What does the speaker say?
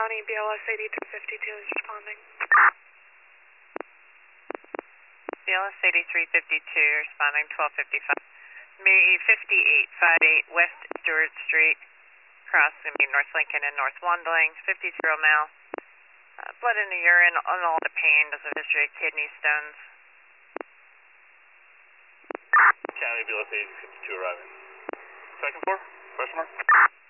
County, BLS 8352 is responding. BLS 8352 responding 1255. Me 5858 West Stewart Street, crossing North Lincoln and North Wandling, 50 male. Blood in the urine on all the pain, does a history of kidney stones. County, BLS 8352 arriving. Second floor, question mark?